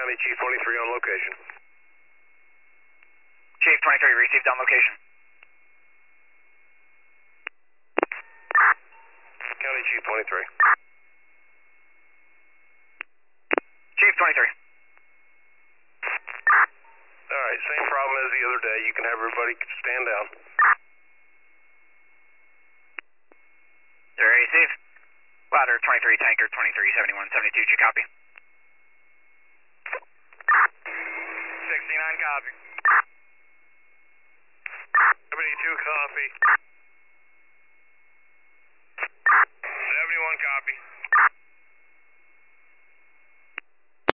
County Chief 23 on location. Chief 23 received on location. County Chief 23. Chief 23. Alright, same problem as the other day. You can have everybody stand down. They're receive. Ladder 23, tanker 23, 71, 72, did you copy? 69 copy. 72 copy.